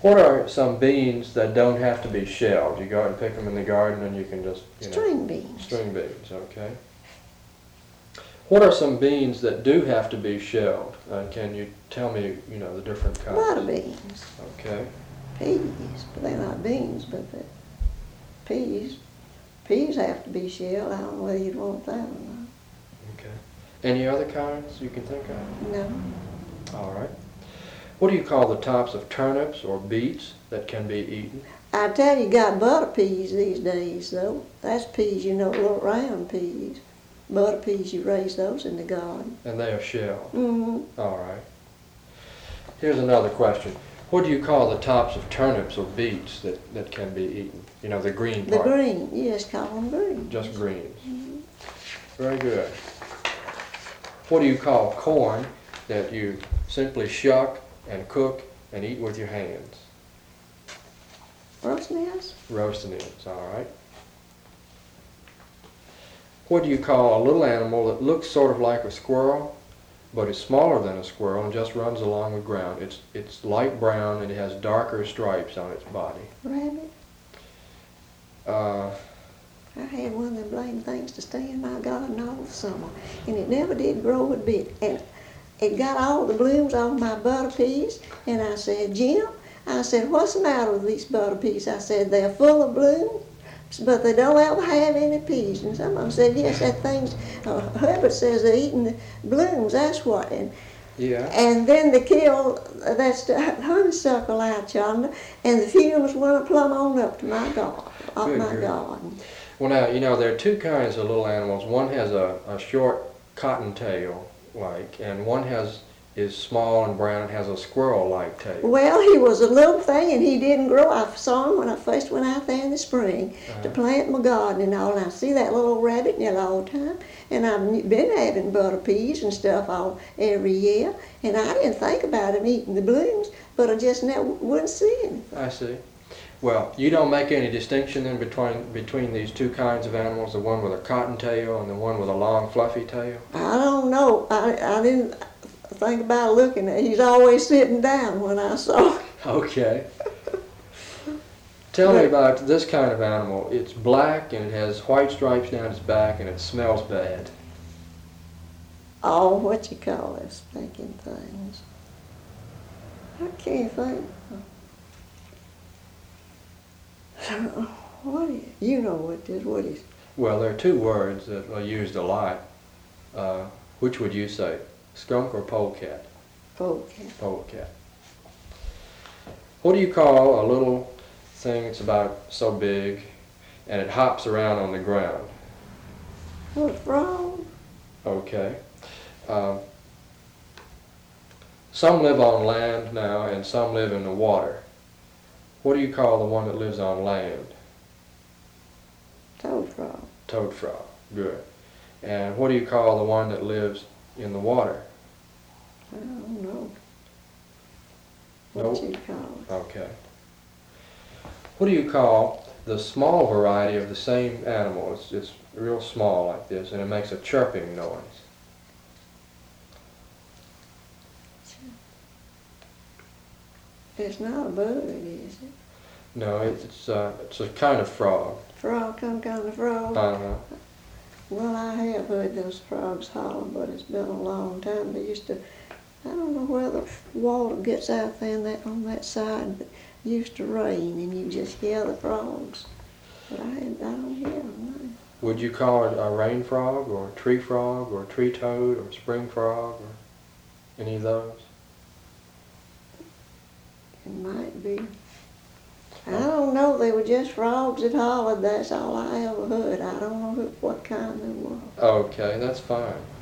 What are some beans that don't have to be shelled? You go out and pick them in the garden and you can just, String beans. String beans, okay. What are some beans that do have to be shelled? Can you tell me, the different kinds? Butter beans. Okay. Peas, but they're not beans, but they're peas. Peas have to be shelled. I don't know whether you'd want that or not. Okay. Any other kinds you can think of? No. All right. What do you call the tops of turnips or beets that can be eaten? I tell you, got butter peas these days, though. That's peas, little round peas. Butter peas, you raise those in the garden. And they are shelled? Mm-hmm. All right. Here's another question. What do you call the tops of turnips or beets that can be eaten? The green part. The green, yes, call them greens. Just greens. Mm-hmm. Very good. What do you call corn that you simply shuck and cook and eat with your hands? Roast nest? Roast nibs, all right. What do you call a little animal that looks sort of like a squirrel, but is smaller than a squirrel and just runs along the ground? It's light brown and it has darker stripes on its body. Rabbit? I had one of them blame things to stay in my garden all the summer, and it never did grow a bit. And it got all the blooms off my butter peas, and I said, Jim, I said, what's the matter with these butter peas? I said, they're full of bloom, but they don't ever have any peas. And some of them said, yes, that thing's, Herbert says they're eating the blooms, that's what. Yeah. And then they killed that honeysuckle out yonder, and the fumes went plumb on up to my garden. Well, now, there are two kinds of little animals. One has a short cottontail, and one is small and brown and has a squirrel-like tail. Well, he was a little thing, and he didn't grow. I saw him when I first went out there in the spring to plant my garden and all, and I see that little rabbit nearly all the time, and I've been having butter peas and stuff every year, and I didn't think about him eating the blooms, but I just never wouldn't see him. I see. Well, you don't make any distinction then between these two kinds of animals, the one with a cottontail and the one with a long fluffy tail? I don't know. I didn't think about looking at. He's always sitting down when I saw him. Okay. Tell me about this kind of animal. It's black and it has white stripes down its back and it smells bad. Oh, what you call those stinking things? I can't think. What is, you know what this, what is? Well, there are two words that are used a lot. Which would you say, skunk or polecat? Polecat. Polecat. What do you call a little thing that's about so big and it hops around on the ground? What, a frog? Okay. Some live on land now and some live in the water. What do you call the one that lives on land? Toad frog. Toad frog. Good. And what do you call the one that lives in the water? I don't know. Nope. What you call it? Okay. What do you call the small variety of the same animal? It's real small like this, and it makes a chirping noise. It's not a bird, is it? No, it's a kind of frog. Frog, some kind of frog? Uh-huh. Well, I have heard those frogs holler, but it's been a long time. They used to, I don't know where the water gets out there on that side, but it used to rain and you just hear the frogs. But I don't hear them now. Would you call it a rain frog or a tree frog or a tree toad or a spring frog or any of those? It might be. I don't know. They were just frogs that hollered. That's all I ever heard. I don't know what kind they were. Okay, that's fine.